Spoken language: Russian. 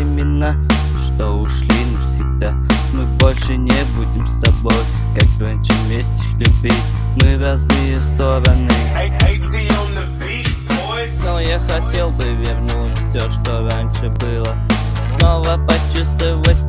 времена, что ушли навсегда. Мы больше не будем с тобой, как раньше, вместе любить. Мы в разные стороны. Но я хотел бы вернуть все, что раньше было. Снова почувствовать